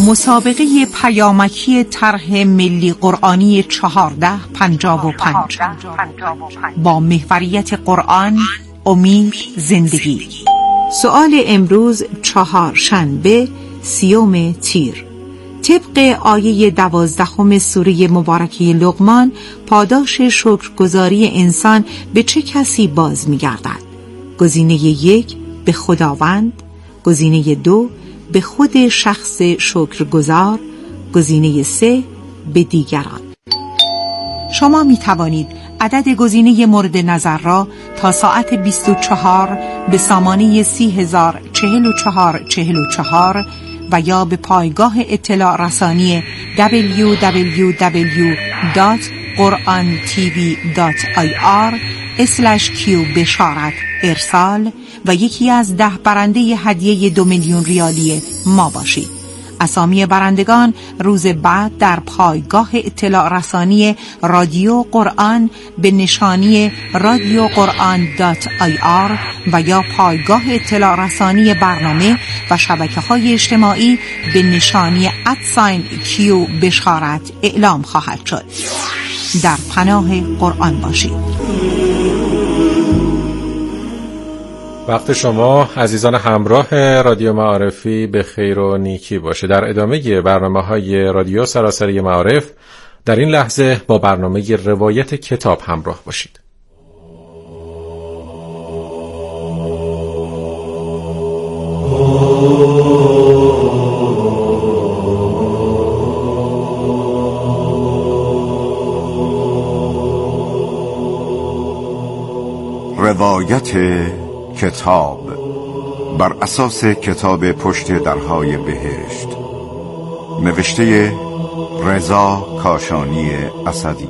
مسابقه پیامکی طرح ملی قرآنی 1455 با محوریت قرآن، امید، زندگی. سؤال امروز چهارشنبه 30 تیر. طبق آیه 12 سوره مبارکه لقمان، پاداش شکرگزاری انسان به چه کسی باز می‌گردد؟ گزینه 1 به خداوند، گزینه 2 به خود شخص شکرگزار، گزینه 3 به دیگران. شما می توانید عدد گزینه مورد نظر را تا ساعت 24 به سامانه 30,044 و یا به پایگاه اطلاع رسانی www.qurantv.ir/q بشارت ارسال و یکی از 10 برنده هدیه 2 میلیون ریالی ما باشید. اسامی برندگان روز بعد در پایگاه اطلاع رسانی رادیو قرآن به نشانی radioquran.ir و یا پایگاه اطلاع رسانی برنامه و شبکه‌های اجتماعی به نشانی @q بشارت اعلام خواهد شد. در پناه قرآن باشید. وقت شما عزیزان همراه رادیو معارفی به خیر و نیکی باشه. در ادامه برنامه‌های رادیو سراسری معارف در این لحظه با برنامه روایت کتاب همراه باشید. روایت کتاب بر اساس کتاب پشت درهای بهشت، نوشته رضا کاشانی اسدی.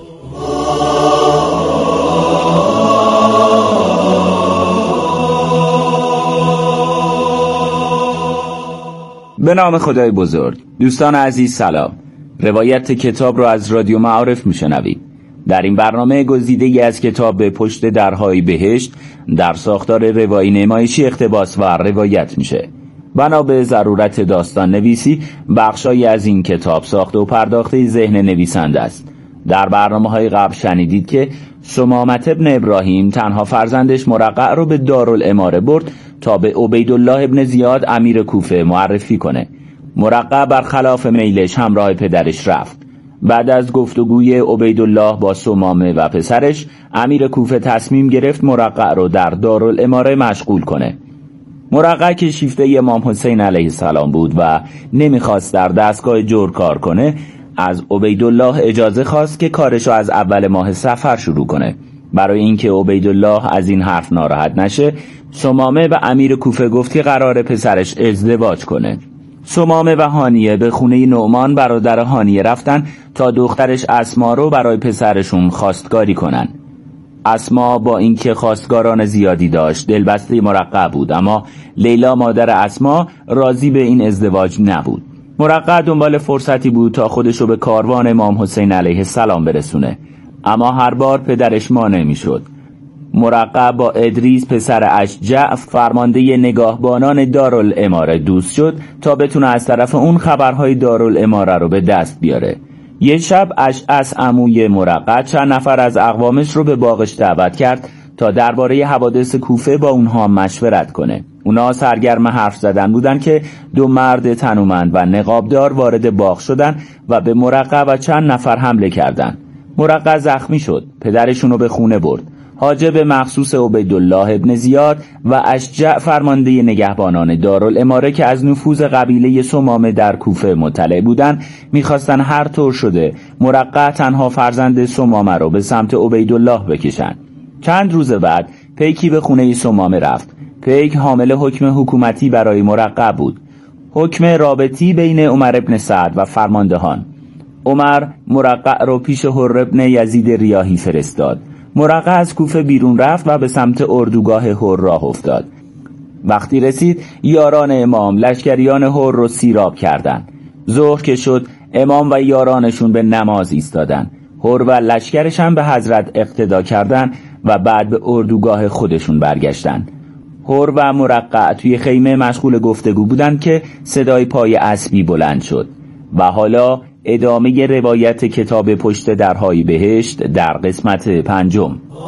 به نام خدای بزرگ. دوستان عزیز سلام. روایت کتاب را از رادیو معارف میشنوید. در این برنامه گزیده‌ای از کتاب پشت درهای بهشت در ساختار روایی نمایشی اقتباس و روایت میشه. بنا به ضرورت داستان نویسی، بخشایی از این کتاب ساخته و پرداخته ذهن نویسنده است. در برنامه‌های قبل شنیدید که ثمامة ابن ابراهیم تنها فرزندش مرقع رو به دارالاماره برد تا به عبیدالله ابن زیاد امیر کوفه معرفی کنه. مرقع برخلاف میلش همراه پدرش رفت. بعد از گفتگوی عبیدالله با ثمامه و پسرش، امیر کوفه تصمیم گرفت مرقع رو در دارالاماره مشغول کنه. مرقع که شیفته امام حسین علیه السلام بود و نمیخواست در دستگاه جور کار کنه، از عبیدالله اجازه خواست که کارشو از اول ماه صفر شروع کنه. برای اینکه عبیدالله از این حرف ناراحت نشه، ثمامه به امیر کوفه گفت که قراره پسرش ازدواج کنه. ثمامه و هانیه به خونه نعمان برادر هانیه رفتن تا دخترش اسما رو برای پسرشون خواستگاری کنن. اسما با اینکه خواستگاران زیادی داشت دلبسته مرقع بود، اما لیلا مادر اسما راضی به این ازدواج نبود. مرقع دنبال فرصتی بود تا خودشو به کاروان امام حسین علیه السلام برسونه، اما هر بار پدرش مانع میشد. مرقع با ادریس پسر اشجع فرمانده نگاهبانان دارالاماره دوست شد تا بتونه از طرف اون خبرهای دارالاماره رو به دست بیاره. یه شب اشعث عموی مرقع چند نفر از اقوامش رو به باغش دعوت کرد تا درباره حوادث کوفه با اونها مشورت کنه. اونا سرگرم حرف زدن بودن که 2 مرد تنومند و نقابدار وارد باغ شدن و به مرقع و چند نفر حمله کردند. مرقع زخمی شد. پدرشون رو به خونه برد. حاجب مخصوص عبیدالله ابن زیاد و اشجع فرمانده نگهبانان دارالاماره که از نفوذ قبیله ثمامه در کوفه مطلع بودن، میخواستن هر طور شده مرقع تنها فرزند ثمامه رو به سمت عبیدالله بکشن. چند روز بعد پیکی به خونه ثمامه رفت. پیک حامل حکم حکومتی برای مرقع بود، حکم رابطی بین عمر ابن سعد و فرماندهان. عمر مرقع رو پیش حر ابن یزید ریاحی فرستاد. مرقع از کوفه بیرون رفت و به سمت اردوگاه حر راه افتاد. وقتی رسید، یاران امام لشکریان حر رو سیراب کردند. ظهر که شد، امام و یارانشون به نماز ایستادن. حر و لشکرش هم به حضرت اقتدا کردن و بعد به اردوگاه خودشون برگشتن. حر و مرقع توی خیمه مشغول گفتگو بودن که صدای پای اسبی بلند شد. و حالا ادامه روایت کتاب پشت درهای بهشت در قسمت 5.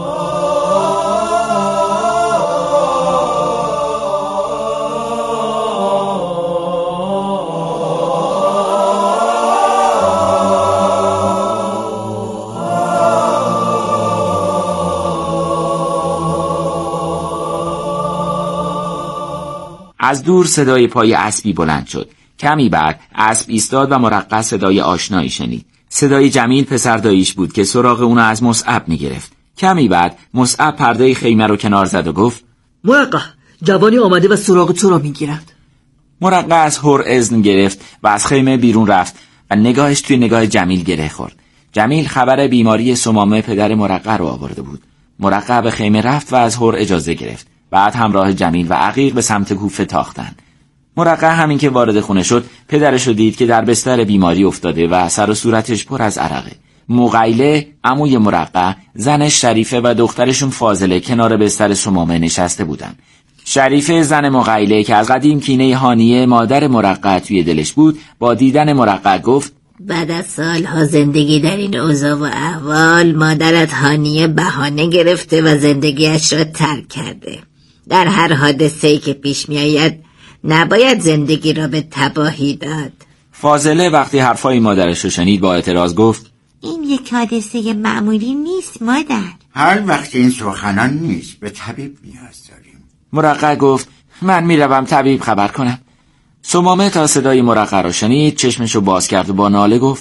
از دور صدای پای اسبی بلند شد. کمی بعد اسب ایستاد و مرقع صدای آشنایی شنید. صدای جمیل پسر داییش بود که سراغ اونو از مصعب میگرفت. کمی بعد مصعب پرده خیمه رو کنار زد و گفت: مرقع، جوانی آمده و سراغ تو را میگیرد. مرقع از هر اذن گرفت و از خیمه بیرون رفت و نگاهش توی نگاه جمیل گره خورد. جمیل خبر بیماری سمامه پدر مرقع رو آورده بود. مرقع به خیمه رفت و از هر اجازه گرفت. بعد همراه جمیل و عقیق به سمت کوفه تاختند. مرقع همین که وارد خونه شد پدرش رو دید که در بستر بیماری افتاده و سر و صورتش پر از عرقه. مغیله عموی مرقع، زنش شریفه و دخترشون فاضله کنار بستر سمامه نشسته بودن. شریفه زن مغیله که از قدیم کینه هانیه مادر مرقع توی دلش بود با دیدن مرقع گفت: بعد از سالها زندگی در این اوضاع و احوال مادرت هانیه بهانه گرفته و زندگیش را ترک کرده. در هر حادثه‌ای که پیش می آید نباید زندگی را به تباهی داد. فاضله وقتی حرفای مادرش رو شنید با اعتراض گفت: این یک حادثه معمولی نیست مادر. هر وقت این سخنان نیست، به طبیب نیاز داریم. مرقع گفت: من میروم طبیب خبر کنم. سمامه تا صدای مرقع را شنید چشمشو باز کرد و با ناله گفت: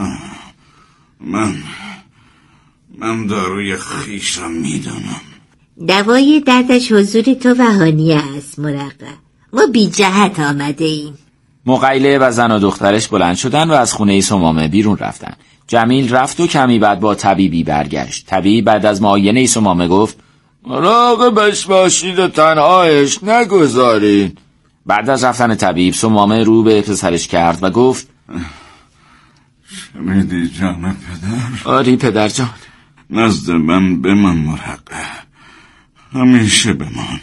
من داروی خویش را میدانم. دوای دردش حضور تو و هانیه است مرقع. ما بی جهت آمده ایم. مغیله و زن و دخترش بلند شدن و از خونه سمامه بیرون رفتن. جمیل رفت و کمی بعد با طبیبی برگشت. طبیب بعد از معاینه سمامه گفت: مراقبش باشید و تنهایش نگذارین. بعد از رفتن طبیب سمامه رو به پسرش کرد و گفت: شنیدی جان پدر؟ آری پدر جان. نزد من بمان مرقع، همیشه بمان.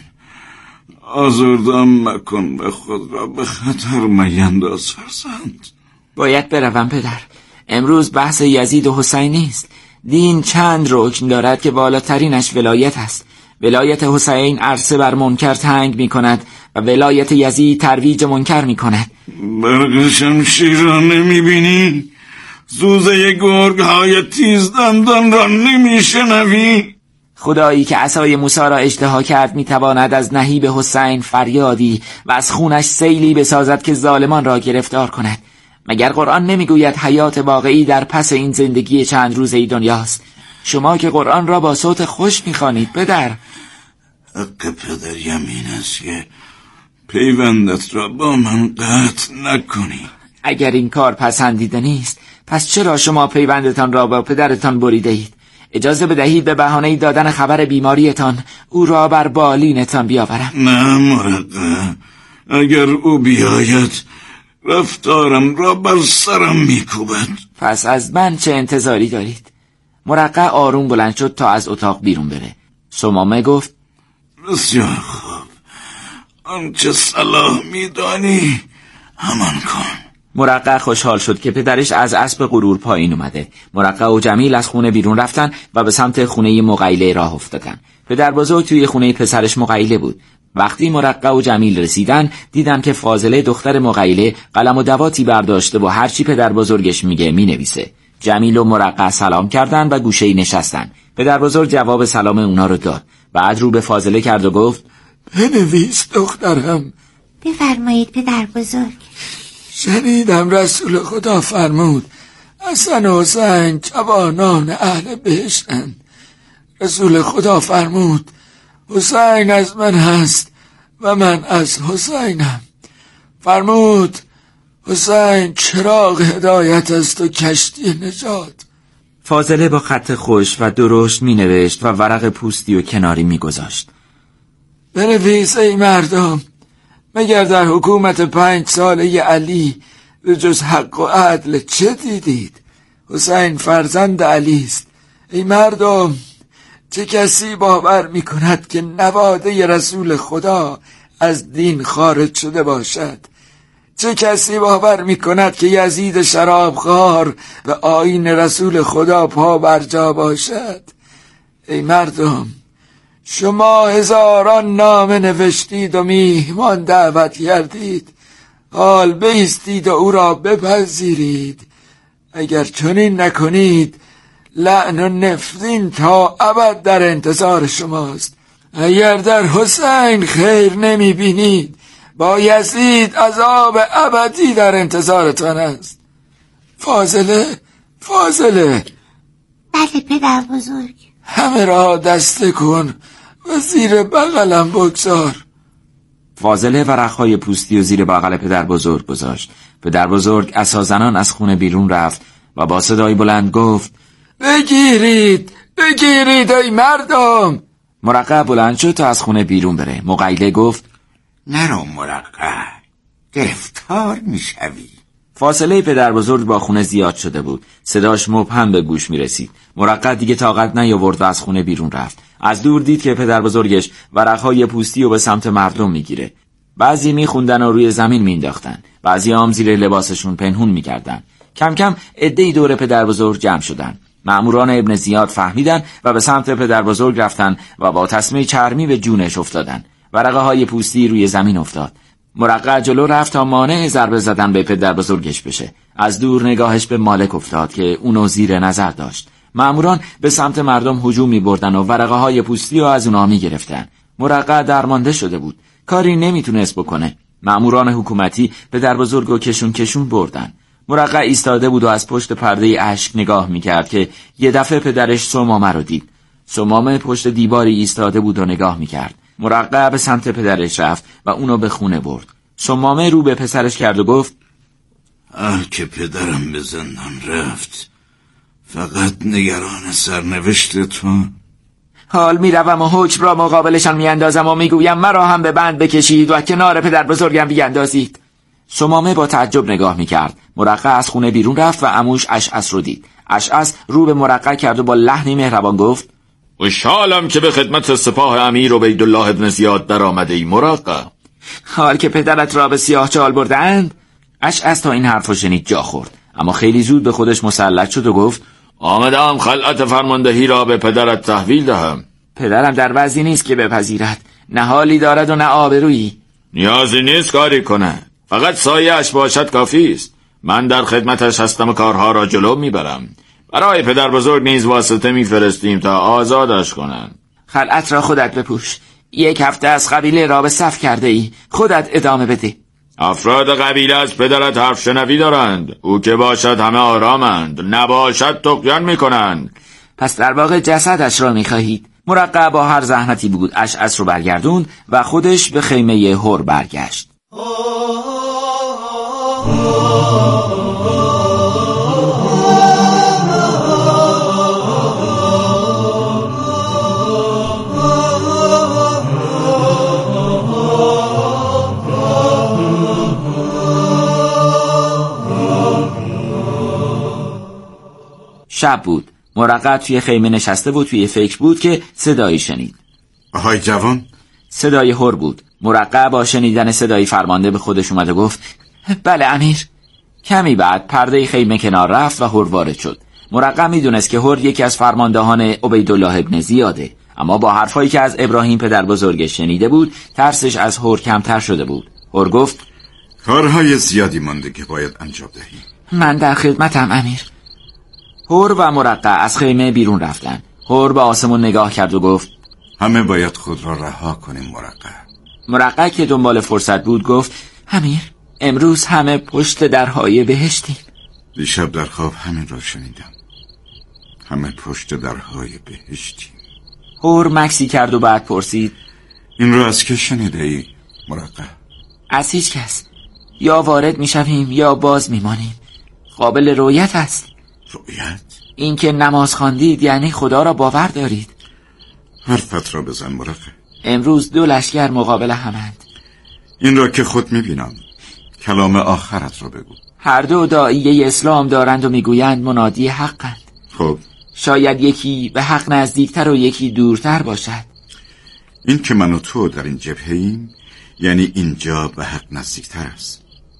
آزردم مکن و خود را به خطر مینداز فرزند. باید بروم پدر. امروز بحث یزید و حسین نیست. دین چند رکن دارد که بالاترینش ولایت است. ولایت حسین عرصه بر منکر تنگ می کند و ولایت یزید ترویج منکر می کند. برق شمشیر را نمی بینی؟ زوزه گرگ های تیز دندان را نمی شنوی؟ خدایی که عصای موسی را اشتها کرد می تواند از نهیب حسین فریادی و از خونش سیلی بسازد که ظالمان را گرفتار کند. مگر قرآن نمی گوید حیات واقعی در پس این زندگی چند روزه دنیاست؟ شما که قرآن را با صوت خوش می خوانید پدر. حق پدر یمین است که پیوندت را با من قطع نکنی. اگر این کار پسندیده نیست پس چرا شما پیوندتان را با پدرتان بریده اید؟ اجازه بدهید به بهانه دادن خبر بیماریتان او را بر بالینتان بیاورم. نه مرقع، اگر او بیاید رفتارم را بر سرم میکوبد. پس از من چه انتظاری دارید؟ مرقع آروم بلند شد تا از اتاق بیرون بره. سمامه گفت: بسیار خوب، آنچه صلاح میدانی همان کن. مرقع خوشحال شد که پدرش از اسب غرور پایین اومده. مرقع و جمیل از خونه بیرون رفتن و به سمت خونه مغیله راه افتادن. پدر بزرگ توی خونه پسرش مغیله بود. وقتی مرقع و جمیل رسیدن دیدن که فاضله دختر مغیله قلم و دواتی برداشته و هرچی پدر بزرگش میگه مینویسه. جمیل و مرقع سلام کردن و گوشه‌ای نشستن. پدر بزرگ جواب سلام اونا رو داد. بعد رو به فاضله کرد و گفت: بنویس دخترم. بفرمایید پدر بزرگ. شنیدم رسول خدا فرمود حسن و حسین جوانان اهل بهشتند. رسول خدا فرمود حسین از من هست و من از حسینم. فرمود حسین چراغ هدایت است و کشتی نجات. فاضله با خط خوش و درشت می نوشت و ورق پوستی و کناری می گذاشت. بنویس ای مردم، مگر در حکومت 5 ساله علی به جز حق و عدل چه دیدید؟ حسین فرزند علی است. ای مردم، چه کسی باور می کند که نواده رسول خدا از دین خارج شده باشد؟ چه کسی باور میکند که یزید شرابخوار به آیین رسول خدا پا برجا باشد؟ ای مردم، شما هزاران نامه نوشتید و میهمان دعوت کردید، حال بایستید و او را بپذیرید. اگر چنین نکنید لعن و نفرین تا ابد در انتظار شماست. اگر در حسین خیر نمی بینید با یزید عذاب ابدی در انتظارتان است. فاضله بله پدر بزرگ. همه را دسته کن و زیر بغلم بگذار. فاضله ورقهای پوستی و زیر بغل پدر بزرگ گذاشت. پدر بزرگ عصازنان از خونه بیرون رفت و با صدای بلند گفت بگیرید ای مردم. مرقع بلند شد تا از خونه بیرون بره. مقیله گفت نرو مرقع، گرفتار میشوی. فاصله پدر بزرگ با خونه زیاد شده بود. صداش مبهم به گوش می رسید. مرقع دیگه طاقت نیاورد و از خونه بیرون رفت. از دور دید که پدر بزرگش ورقهای پوستی و به سمت مردم میگیره. بعضی میخوندن و روی زمین مینداختن، بعضی هم زیر لباسشون پنهون میکردن. کم کم عده‌ای دور پدر بزرگ جمع شدن. مأموران ابن زیاد فهمیدن و به سمت پدر بزرگ رفتن و با تسمه چرمی به جونش افتادن. ورقه‌های پوستی روی زمین افتاد. مرقع جلو رفت تا مانع ضربه زدن به پدر بزرگش بشه. از دور نگاهش به مالک افتاد که اونو زیر نظر داشت. مأموران به سمت مردم هجوم می‌بردن و ورقه‌های پوستی رو از اونها می‌گرفتن. مرقع درمانده شده بود. کاری نمیتونست بکنه. مأموران حکومتی پدر بزرگو کشون بردن. مرقع ایستاده بود و از پشت پرده اشک نگاه میکرد که یه دفعه پدرش سمامه رو دید. سمامه پشت دیواری ایستاده بود و نگاه میکرد. مرقع به سمت پدرش رفت و اونو به خونه برد. سمامه رو به پسرش کرد و گفت که پدرم به زندان رفت، فقط نگران سرنوشت تو. حال میروم و حکم را مقابلشان میاندازم و میگویم مرا هم به بند بکشید و کنار پدر بزرگم بیاندازید. سمامه با تعجب نگاه میکرد. مرقع از خونه بیرون رفت و عموش اشعث رو دید. اشعث رو به مرقع کرد و با لحنی مهربان گفت خوشحالم که به خدمت سپاه امیر عبیدالله ابن زیاد در آمده ای مرقع. حال که پدرت را به سیاه چال بردند؟ اشعث تا این حرفو شنید جا خورد، اما خیلی زود به خودش مسلط شد و گفت آمدم خلعت فرماندهی را به پدرت تحویل دهم. پدرم در وضعی نیست که بپذیرد، نه حالی دارد و نه آبرویی. نیازی نیست کاری کنه، فقط سایه‌اش باشد کافی است. من در خدمتش هستم و کارها را جلو میبرم. برای پدر بزرگ نیز واسطه میفرستیم تا آزادش کنن. خلعت را خودت بپوش. 1 هفته از قبیله را به صف کرده ای، خودت ادامه بده. افراد قبیله از پدرت حرف شنوی دارند. او که باشد همه آرامند، نباشد طغیان میکنند. پس در واقع جسدش را میخواهید؟ مرقع با هر زحمتی بود اشعث رو برگردوند و خودش به خیمه هور برگشت. شب بود. مرقع توی خیمه نشسته بود، توی فکر بود که صدایی شنید. آهای جوان. صدای هور بود. مرقع با شنیدن صدای فرمانده به خودش اومد و گفت بله امیر. کمی بعد پرده خیمه کنار رفت و هور وارد شد. مرقع میدونست که هور یکی از فرماندهان عبیدالله ابن زیاده، اما با حرفایی که از ابراهیم پدر بزرگش شنیده بود ترسش از هور کمتر شده بود. هور گفت کارهای زیادی مانده که باید انجام دهی. من در خدمتم امیر. هور و مرقع از خیمه بیرون رفتن. هور به آسمون نگاه کرد و گفت همه باید خود را رها کنیم مرقع. مرقع که دنبال فرصت بود گفت امیر، امروز همه پشت درهای بهشتیم. دیشب در خواب همین را شنیدم. همه پشت درهای بهشتیم. هور مکسی کرد و بعد پرسید این را از که شنیده ای مرقع؟ از هیچ کس. یا وارد میشویم یا باز میمانیم. قابل رؤیت است. رؤیت؟ این که نماز خواندید یعنی خدا را باور دارید. حرفت را بزن مرقع. امروز 2 لشکر مقابل همند. این را که خود میبینم. کلام آخرت را بگو. هر دو داعیه اسلام دارند و میگویند منادی حقند. خب شاید یکی به حق نزدیکتر و یکی دورتر باشد. این که من و تو در این جبهه ایم یعنی اینجا به حق نزدیکتر است.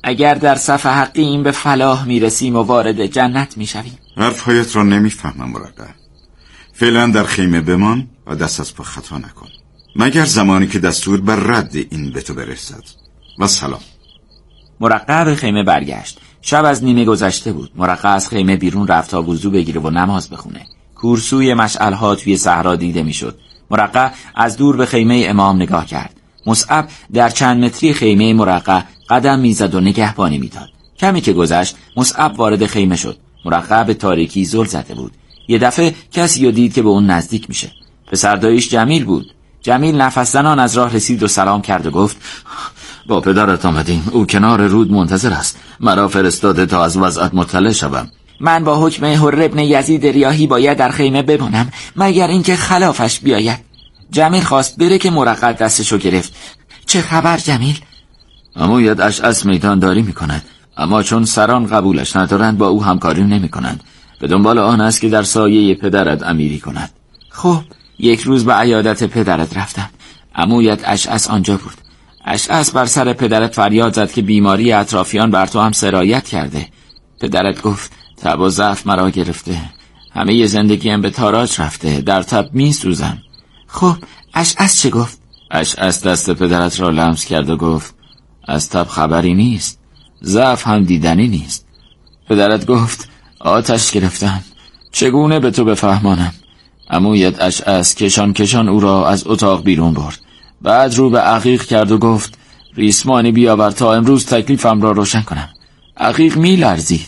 اگر در صف حقی این به فلاح میرسیم و وارد جنت میشویم. حرفهایت را نمیفهمم مرقع. فعلا در خیمه بمان و دست از پا خطا نکن، مگر زمانی که دستور بر رد این به تو برسد. و سلام. مرقع به خیمه برگشت. شب از نیمه گذشته بود. مرقع از خیمه بیرون رفت تا وضو بگیره و نماز بخونه. کورسوی مشعل‌ها توی صحرا دیده میشد. مرقع از دور به خیمه امام نگاه کرد. مصعب در چند متری خیمه مرقع قدم میزد و نگهبانی میداد. کمی که گذشت مصعب وارد خیمه شد. مرقع به تاریکی زل زده بود. یه دفعه کسی رو دید که به اون نزدیک میشه. پسرداییش جمیل بود. جمیل نفس زنان از راه رسید و سلام کرد و گفت: با پدرت آمدیم، او کنار رود منتظر است، مرا فرستاده تا از وضعت مطلع شوم. من با حکم حر ابن یزید ریاحی باید در خیمه بمانم مگر اینکه خلافش بیاید. جمیل خواست بره که مرقع دستشو گرفت. چه خبر جمیل؟ عمویت اشعث میدان داری میکند، اما چون سران قبولش ندارند با او همکاری نمیکنند. به دنبال آن است که در سایه پدرت امیری کند. خب یک روز به عیادت پدرت رفتم. عمویت اشعث آنجا بود. اشعث بر سر پدرت فریاد زد که بیماری اطرافیان بر تو هم سرایت کرده. پدرت گفت: تب و ضعف مرا گرفته، همه زندگیم به تاراج رفته، در تب می سوزم. خب اشعث چه گفت؟ اشعث دست پدرت را لمس کرد و گفت: از تب خبری نیست، ضعف هم دیدنی نیست. پدرت گفت: آتش گرفتم، چگونه به تو بفهمانم؟ عمویت اشعث کشان او را از اتاق بیرون برد. بعد رو به عقیق کرد و گفت: ریسمانی بیاور تا امروز تکلیفم را روشن کنم. عقیق می لرزید.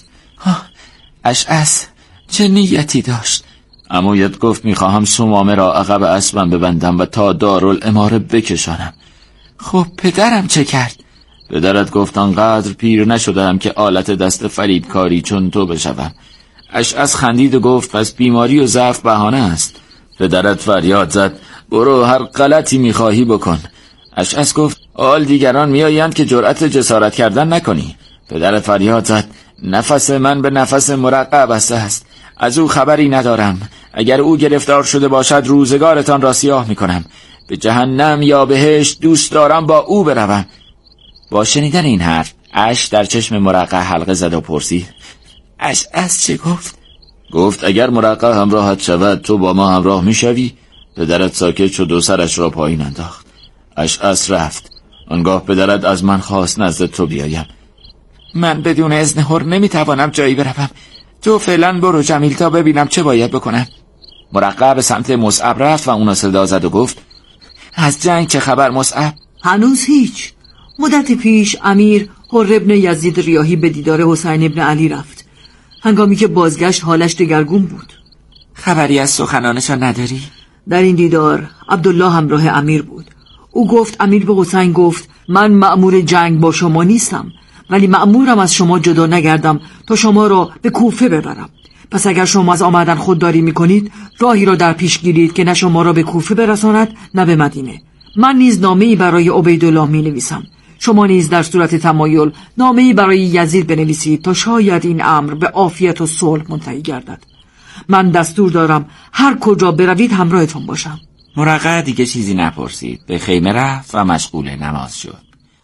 اشعث چه نیتی داشت؟ عمویت گفت: میخواهم سمامه را عقب اسبم ببندم و تا دارالاماره بکشانم. خب پدرم چه کرد؟ پدرت گفت: آنقدر پیر نشدم که آلت دست فریبکاری چون تو بشوم. اشعث خندید و گفت: پس بیماری و ضعف بهانه است. پدرت فریاد زد: برو هر غلطی میخواهی بکن. اشعث گفت: آل دیگران میآیند که جرأت جسارت کردن نکنی. پدرت فریاد زد: نفس من به نفس مرقع بسته است، از او خبری ندارم. اگر او گرفتار شده باشد روزگارتان را سیاه میکنم. به جهنم یا بهشت دوست دارم با او بروم. با شنیدن این حرف اشک در چشم مرقع حلقه زد و پرسید: اشعث چه گفت؟ گفت: اگر مرقع همراهت شود تو با ما همراه میشوی. پدرت ساکت شد و سرش را پایین انداخت. اشعث رفت. آنگاه پدرت از من خواست نزد تو بیایم. من بدون اذن حر نمیتوانم جایی بروم. تو فعلا برو جمیل تا ببینم چه باید بکنم. مرقع به سمت مصعب رفت و اونو صدا زد و گفت: از جنگ چه خبر مصعب؟ هنوز هیچ. مدت پیش امیر حر ابن یزید ریاحی به دیدار حسین ابن علی رفت. هنگامی که بازگشت حالش دگرگون بود. خبری از سخنانشان نداری؟ در این دیدار عبدالله همراه امیر بود. او گفت امیر به حسین گفت: من مأمور جنگ با شما نیستم، ولی مأمورم از شما جدا نگردم تا شما را به کوفه ببرم. پس اگر شما از آمدن خودداری میکنید راهی را در پیش گیرید که نه شما را به کوفه برساند نه به مدینه. من نیز نامه‌ای برای عبیدالله می نویسم. شما نیز در صورت تمایل نامه‌ای برای یزید بنویسید تا شاید این امر به عافیت و صلح منتهی گردد. من دستور دارم هر کجا بروید همراهتون باشم. مرقع دیگه چیزی نپرسید، به خیمه رفت و مشغول نماز شد.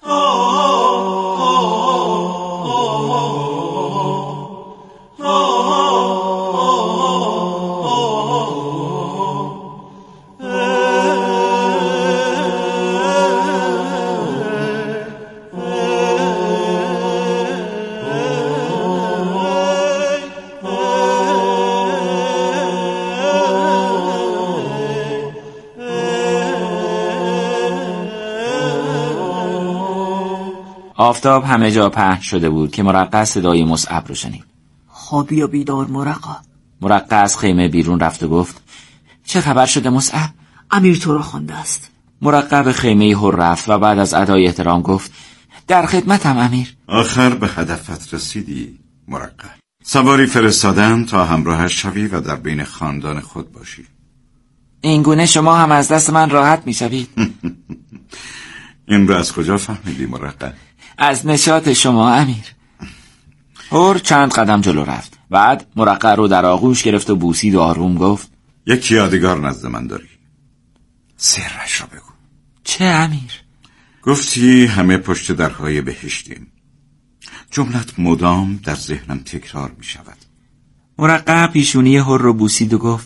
آفتاب همه جا پهن شده بود که مرقع صدای مصعب رو شنید. خوابی و بیدار مرقع. مرقع از خیمه بیرون رفت و گفت: چه خبر شده مصعب؟ امیر تو را خوانده است. مرقع به خیمه حر رفت و بعد از ادای احترام گفت: در خدمتم امیر. آخر به هدفت رسیدی مرقع. سواری فرستادن تا همراهش شوی و در بین خاندان خود باشی. این گونه شما هم از دست من راحت می شوید. این را از کجا فهمیدی مرقع؟ از نشاط شما امیر. حر چند قدم جلو رفت. بعد مرقع رو در آغوش گرفت و بوسید و آروم گفت: یک یادگار نزد من داری، سرش را بگو. چه امیر؟ گفتی همه پشت درهای بهشتیم. جملت مدام در ذهنم تکرار می شود. مرقع پیشونی هر رو بوسید و گفت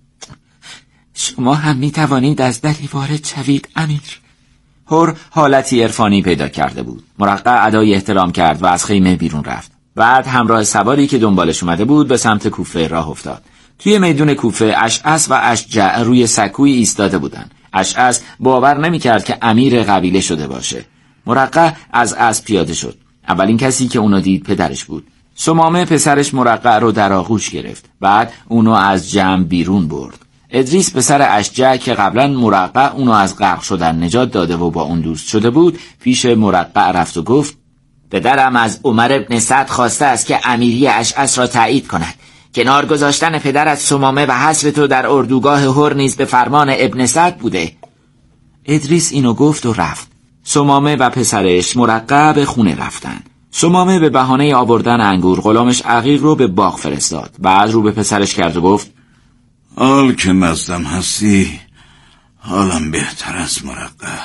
شما هم می توانید از دری وارد شوید امیر. هر حالتی عرفانی پیدا کرده بود. مرقع ادای احترام کرد و از خیمه بیرون رفت. بعد همراه سواری که دنبالش اومده بود به سمت کوفه راه افتاد. توی میدون کوفه اشعث و اشجع روی سکوی ایستاده بودن. اشعث باور نمی‌کرد که امیر قبیله شده باشه. مرقع از اسب پیاده شد. اولین کسی که اونو دید پدرش بود. سمامه پسرش مرقع رو در آغوش گرفت. بعد اونو از جمع بیرون برد. ادریس پسر اشجع که قبلا مرقع اونو از غرق شدن نجات داده و با اون دوست شده بود پیش مرقع رفت و گفت پدرم از عمر ابن سعد خواسته است که امیری اشعث را تایید کند. کنار گذاشتن پدرت سمامه و حذف تو در اردوگاه هر نیز به فرمان ابن سعد بوده. ادریس اینو گفت و رفت. سمامه و پسرش مرقع به خونه رفتن. سمامه به بهانه آوردن انگور غلامش عقیق رو به باغ فرستاد. بعد رو به پسرش کرد و گفت حال که نزدم هستی حالم بهتر از مرقع.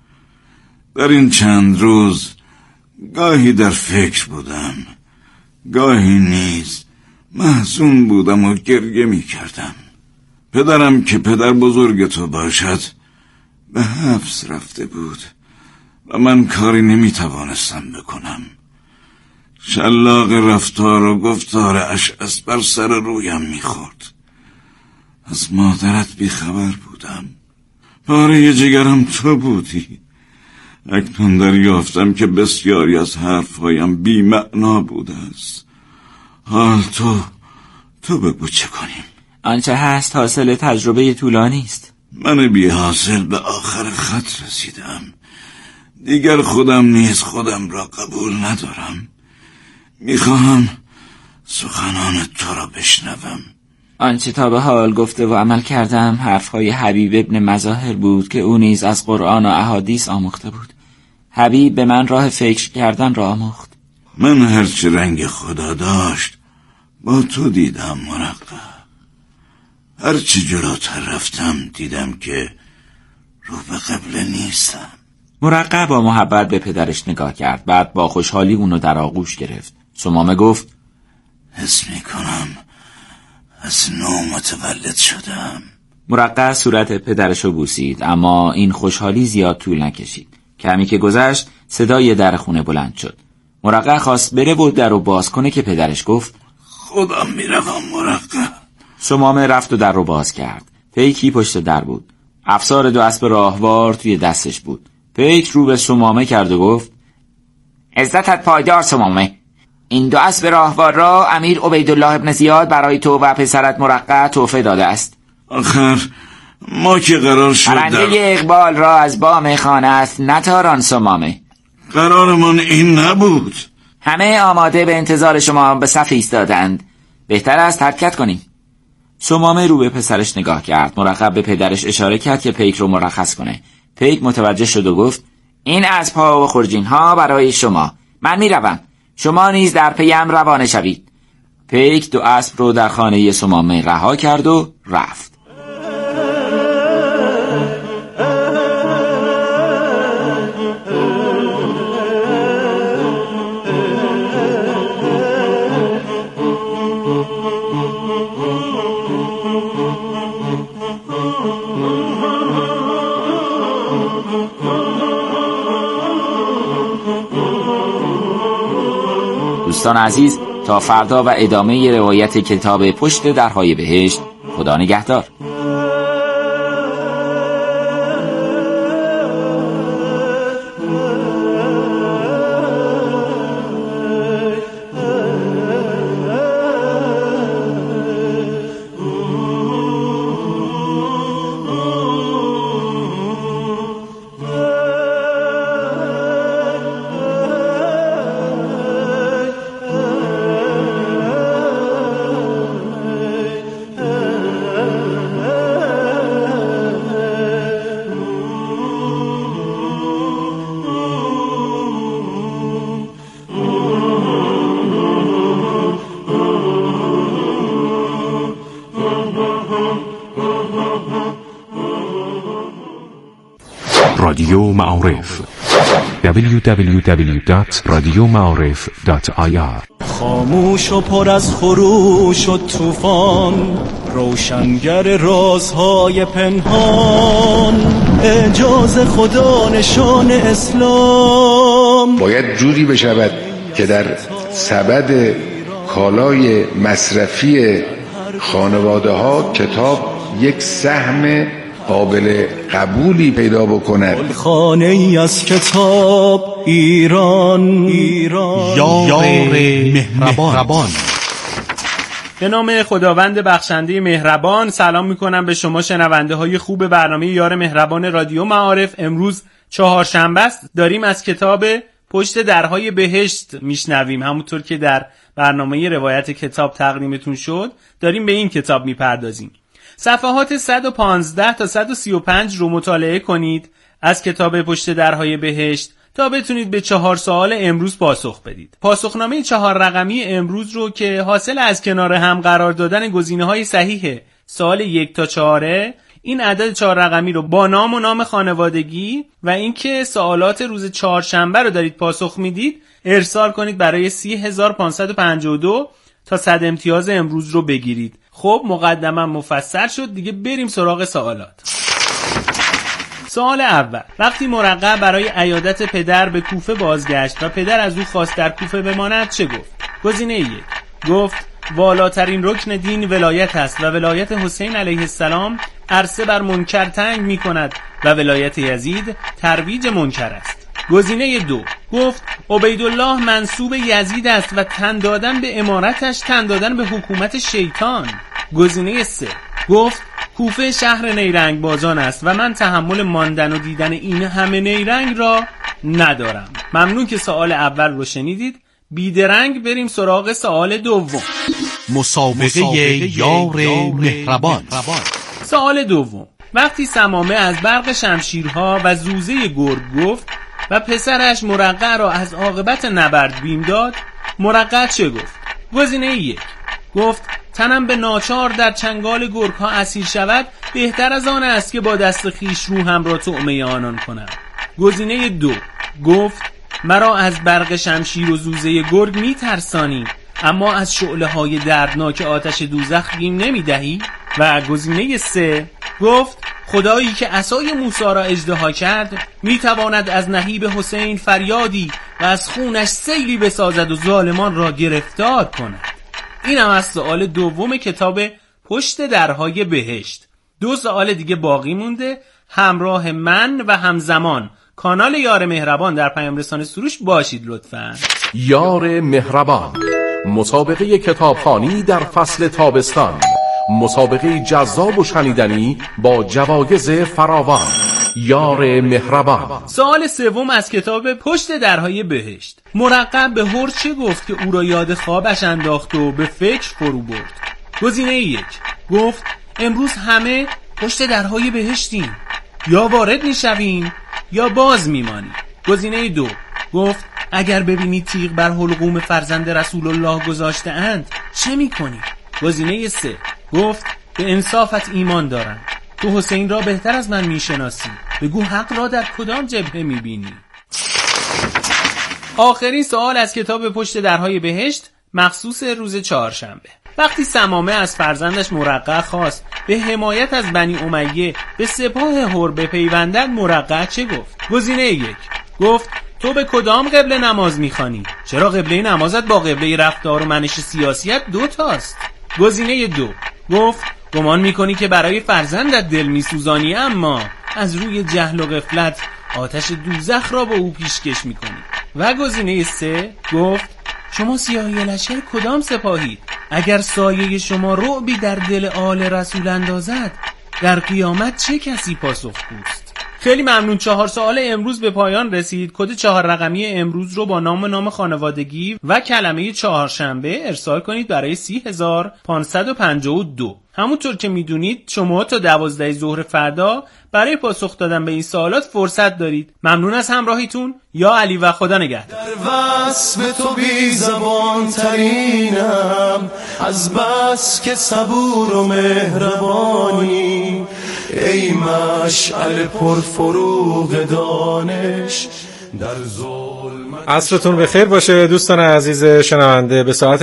در این چند روز گاهی در فکر بودم، گاهی نیز محزون بودم و گریه می کردم. پدرم که پدر بزرگ تو باشد به حبس رفته بود و من کاری نمی توانستم بکنم. شلاق رفتار و گفتار اشعث بر سر رویم می خورد. از مادرت بیخبر بودم. پاره جگرم تو بودی. اکنون دریافتم که بسیاری از حرفهایم بی معنا بوده است. حال تو بگو چه کنیم؟ آنچه هست حاصل تجربه طولانی است. من بی حاصل به آخر خط رسیدم. دیگر خودم نیز خودم را قبول ندارم. میخواهم سخنان تو را بشنوم. آنچه تا به حال گفته و عمل کردم حرفهای حبیب ابن مظاهر بود که او نیز از قرآن و احادیث آموخته بود. حبیب به من راه فکر کردن را آموخت. من هرچه رنگ خدا داشت با تو دیدم مرقع. هرچه جلوتر رفتم دیدم که رو به قبله نیستم. مرقع با محبت به پدرش نگاه کرد. بعد با خوشحالی اونو در آغوش گرفت. سمامه گفت حس میکنم از نو متولد شدم. مرقع صورت پدرشو بوسید اما این خوشحالی زیاد طول نکشید. کمی که گذشت صدای در خونه بلند شد. مرقع خواست بره و در رو باز کنه که پدرش گفت خودم میروم مرقع. سمامه رفت و در رو باز کرد. پیکی پشت در بود. افسار 2 اسب راهوار توی دستش بود. پیک رو به سمامه کرد و گفت عزتت پایدار سمامه. این 2 اسب راهوار را امیر عبیدالله ابن زیاد برای تو و پسرت مرقع تحفه داده است. آخر ما که قرار شد پرنده اقبال را از بام خانه است نتاران سمامه. قرارمان این نبود. همه آماده به انتظار شما به صف ایستادند. بهتر است حرکت کنیم. سمامه رو به پسرش نگاه کرد. مرقع به پدرش اشاره کرد که پیک رو مرخص کنه. پیک متوجه شد و گفت این اسب‌ها و خرجین‌ها برای شما. من میروم. شما نیز در پیم روانه شوید. پیک 2 اسب رو در خانه سمامه رها کرد و رفت. دوستان عزیز تا فردا و ادامه روایت کتاب پشت درهای بهشت. خدا نگهدار. رادیو معارف www.radiomaarif.ir. خاموش و پر از خروش و طوفان، روشنگر رازهای پنهان، اعجاز خدا نشان اسلام. باید جوری بشود که در سبد کالای مصرفی خانواده ها کتاب یک سهم قابل قبولی پیدا بکند. خانه ای از کتاب ایران، یار مهربان. به نام خداوند بخشنده مهربان سلام میکنم به شما شنونده های خوب برنامه یار مهربان رادیو معارف. امروز چهارشنبه است، داریم از کتاب پشت درهای بهشت میشنویم. همونطور که در برنامه روایت کتاب تقدیمتون شد، داریم به این کتاب میپردازیم. صفحات 115 تا 135 رو مطالعه کنید از کتاب پشت درهای بهشت تا بتونید به 4 سوال امروز پاسخ بدید. پاسخنامه 4 رقمی امروز رو که حاصل از کنار هم قرار دادن گزینه‌های صحیح سوال 1 تا 4، این عدد 4 رقمی رو با نام و نام خانوادگی و اینکه سوالات روز چهارشنبه رو دارید پاسخ میدید ارسال کنید برای 30552 تا 100 امتیاز امروز رو بگیرید. خب مقدمه مفصل شد، دیگه بریم سراغ سوالات. سوال اول: وقتی مرقع برای عیادت پدر به کوفه بازگشت و پدر از او خواست در کوفه بماند چه گفت؟ گزینه 1 گفت والاترین رکن دین ولایت است و ولایت حسین علیه السلام عرصه بر منکر تنگ می کند و ولایت یزید ترویج منکر است. گزینه 2 گفت عبیدالله منسوب یزید است و تن دادن به امارتش تن دادن به حکومت شیطان. گزینه 3 گفت کوفه شهر نیرنگ بازان است و من تحمل ماندن و دیدن این همه نیرنگ را ندارم. ممنون که سوال اول رو شنیدید. بیدرنگ بریم سراغ سوال دوم. مسابقه یار مهربان. سوال دوم: وقتی سمامه از برق شمشیرها و زوزه گرگ گفت و پسرش مرقع را از عاقبت نبرد بیم داد، مرقع چه گفت؟ گزینه 1 گفت تنم به ناچار در چنگال گرگ ها اسیر شود، بهتر از آن است که با دست خیش روحم را طعمه آنان کنم. گزینه 2 گفت مرا از برق شمشیر و زوزه گرگ می ترسانی، اما از شعله های دردناک آتش دوزخ بیم نمی دهی. و گزینه 3 گفت خدایی که عصای موسی را اژدها کرد می تواند از نهیب حسین فریادی و از خونش سیلی بسازد و ظالمان را گرفتار کند. این هم از سوال دوم کتاب پشت درهای بهشت. 2 سوال دیگه باقی مونده. همراه من و همزمان کانال یار مهربان در پیام رسانه سروش باشید لطفاً. یار مهربان، مسابقه کتابخوانی در فصل تابستان، مسابقه جذاب و شنیدنی با جوایز فراوان. یار مهربان. سوال سوم از کتاب پشت درهای بهشت. مرقع به هر چه گفت که او را یاد خوابش انداخت و به فکر فرو برد؟ گزینه 1 گفت امروز همه پشت درهای بهشتیم، یا وارد میشویم یا باز میمانیم. گزینه 2 گفت اگر ببینی تیغ بر حلقوم فرزند رسول الله گذاشته اند چه میکنی؟ گزینه 3 گفت به انصافت ایمان دارم، تو حسین را بهتر از من میشناسی، بگو حق را در کدام جبهه میبینی؟ آخرین سوال از کتاب پشت درهای بهشت مخصوص روز چهارشنبه. وقتی سمامه از فرزندش مرقع خواست به حمایت از بنی امیه به سپاه هر بپیوندد، مرقع چه گفت؟ گزینه 1 گفت تو به کدام قبله نماز میخوانی؟ چرا قبله نمازت با قبله رفتار و منش سیاسیت 2 تاست؟ گزینه 2 گفت گمان میکنی که برای فرزندت دل میسوزانی، اما از روی جهل و غفلت آتش دوزخ را با او پیشکش میکنی. و گزینه 3 گفت شما سیاهی لشکر کدام سپاهید؟ اگر سایه شما رعبی در دل آل رسول اندازد، در قیامت چه کسی پاسخگوست؟ خیلی ممنون. 4 سوال امروز به پایان رسید. کد 4 رقمی امروز رو با نام خانوادگی و کلمه چهارشنبه ارسال کنید برای 30552. همونطور که میدونید شما تا 12 ظهر فردا برای پاسخ دادن به این سوالات فرصت دارید. ممنون از همراهیتون. یا علی و خدا نگهدار. در وصف تو بی زبان ترینم، از بس که صبور و مهربانی، ای مشعل پرفروغ دانش، در ظلمت عصرتون بخیر باشه دوستان عزیز شنونده. به ساعت